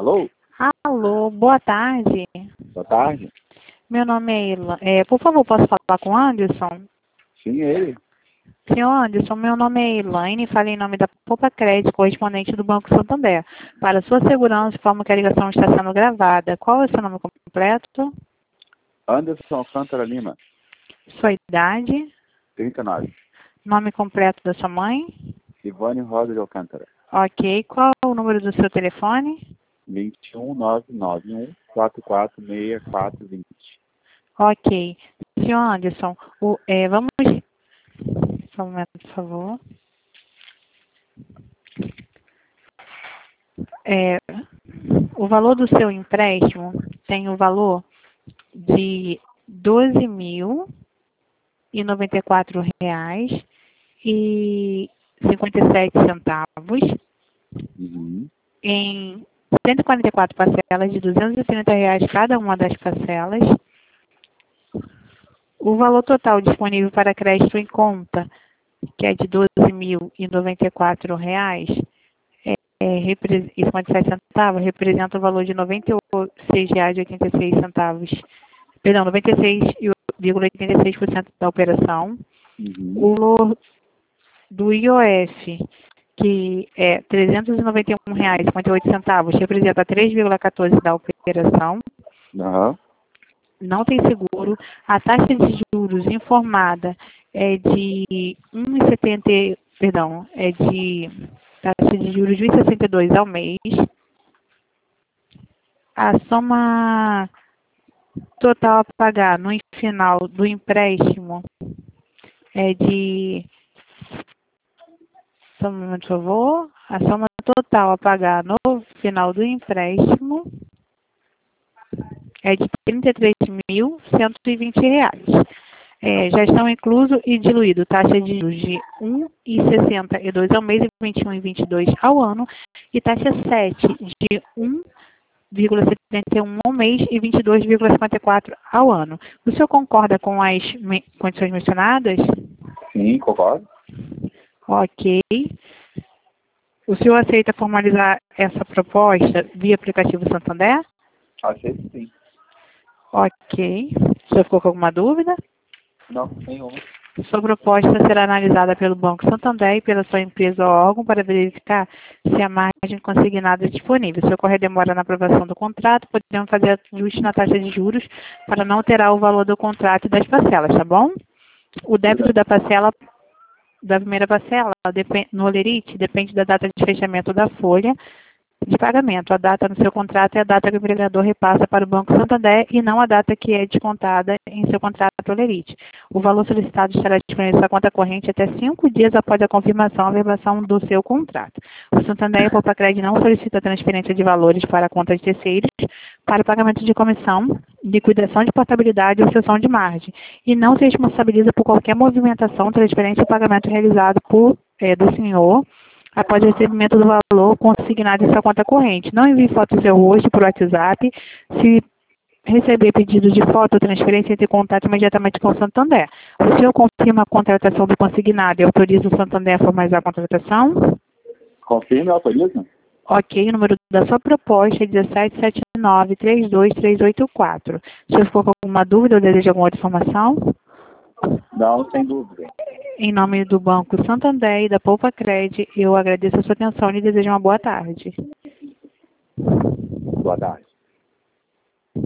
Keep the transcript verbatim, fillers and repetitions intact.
Alô? Alô, boa tarde. Boa tarde. Meu nome é Ela. É, por favor, posso falar com o Anderson? Sim, é ele. Senhor Anderson, meu nome é Elaine, falei em nome da Poupa Crédito, correspondente do Banco Santander. Para sua segurança, informo que a ligação está sendo gravada. Qual é o seu nome completo? Anderson Alcântara Lima, Sua idade? trinta e nove. Nome completo da sua mãe? Ivone Rosa de Alcântara. Ok. Qual é o número do seu telefone? vinte e um, nove nove um, quatro quatro seis quatro vinte. Ok. Senhor Anderson, o, é, vamos... Só um momento, por favor. É, o valor do seu empréstimo tem o valor de doze mil e noventa e quatro reais e cinquenta e sete centavos Uhum. em cento e quarenta e quatro parcelas de duzentos e trinta reais cada uma das parcelas. O valor total disponível para crédito em conta, que é de doze mil e noventa e quatro reais é, é, e cinquenta e sete centavos, representa o valor de noventa e seis reais e oitenta e seis centavos. Perdão, noventa e seis vírgula oitenta e seis por cento da operação. Uhum. O valor do I O F, que é trezentos e noventa e um reais e cinquenta e oito centavos, representa três vírgula quatorze por cento da operação. Uhum. Não tem seguro. A taxa de juros informada é de um vírgula setenta, perdão, é de taxa de juros de um vírgula sessenta e dois ao mês. A soma total a pagar no final do empréstimo é de, só um momento, por favor, a soma total a pagar no final do empréstimo é de trinta e três mil cento e vinte reais. É, já estão incluso e diluído taxa de juros de um vírgula sessenta e dois ao mês e vinte e um vírgula vinte e dois ao ano e taxa sete de um vírgula setenta e um ao mês e vinte e dois vírgula cinquenta e quatro ao ano. O senhor concorda com as me condições mencionadas? Sim, concordo. Ok. O senhor aceita formalizar essa proposta via aplicativo Santander? Aceito sim. Ok. O senhor ficou com alguma dúvida? Não, nenhuma. Sua proposta será analisada pelo Banco Santander e pela sua empresa ou órgão para verificar se a margem consignada é disponível. Se ocorrer demora na aprovação do contrato, podemos fazer ajuste na taxa de juros para não alterar o valor do contrato e das parcelas, tá bom? O débito da parcela, da primeira parcela, no Olerite, depende da data de fechamento da folha de pagamento. A data no seu contrato é a data que o empregador repassa para o Banco Santander e não a data que é descontada em seu contrato Olerite. O valor solicitado estará disponível em sua conta corrente até cinco dias após a confirmação ou verbação do seu contrato. O Santander e a Poupa Crédito não solicita transferência de valores para a conta de terceiros para o pagamento de comissão, liquidação de portabilidade ou cessão de margem e não se responsabiliza por qualquer movimentação, transferência ou pagamento realizado por, é, do senhor após o recebimento do valor consignado em sua conta corrente. Não envie foto do seu rosto por WhatsApp. Se receber pedido de foto ou transferência, entre em contato imediatamente com o Santander. O senhor confirma a contratação do consignado e autoriza o Santander a formalizar a contratação? Confirme e autoriza? Ok, o número da sua proposta é um sete sete nove, três dois três oito quatro. O senhor ficou com alguma dúvida ou deseja alguma outra informação? Não, sem dúvida. Em nome do Banco Santander e da Poupa Crédito, eu agradeço a sua atenção e desejo uma boa tarde. Boa tarde.